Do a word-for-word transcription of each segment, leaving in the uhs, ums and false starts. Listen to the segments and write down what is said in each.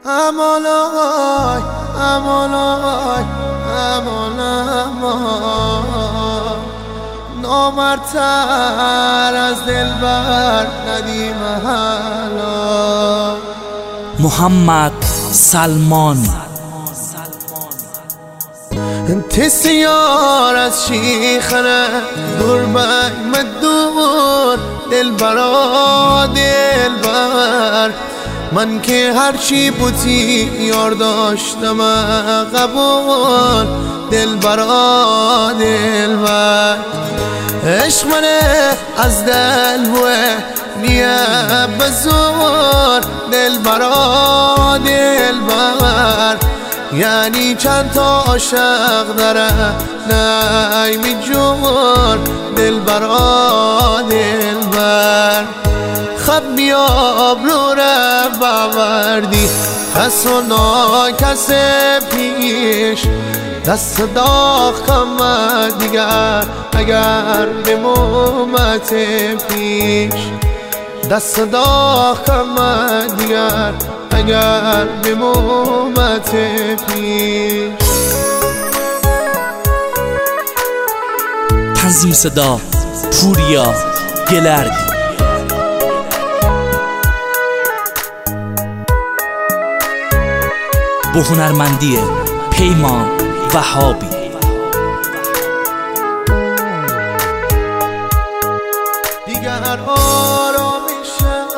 امان آی امان آی امان امان نامردتر از دلبر ندیم حالا. محمد سلمان تسیار از شیخنه دور بای مدور دلبرا دلبر من که هرچی بودی یار داشتم قبول دلبرا دلبر عشق منه از دل بوه نیه بزور دلبرا دلبر یعنی چند تا عاشق داره نایمی جور دلبرا دلبر خب میاب رو رو باوردی کس و ناکس پیش دست داغ کم دیگر اگر به مومت پیش دست داغ کم دیگر اگر به مومت پیش. تنظیم صدا پوریا گلرگ. با هنرمندی پیمان وهابی. دیگر آرامش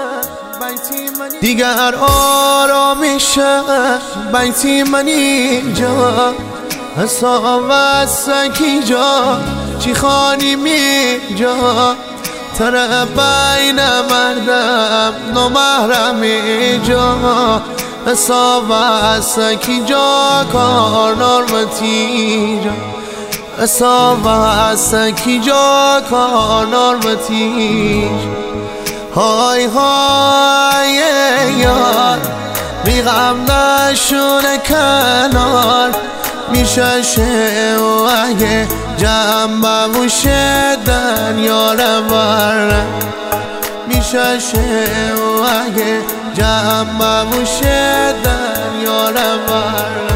دیگر آرامش بیتی من اینجا حساب سکی جا چی خانی می جا تره بین مردم نمهرم جا حساب سکی جا کار نارمتی جا حساب سکی جا کار نارمتی جا. های های یار بیغم نشونه کنار میشه و اگه جمع بوشه دنیا رو بره میشه و اگه جمع بوشه دنیا رو بره.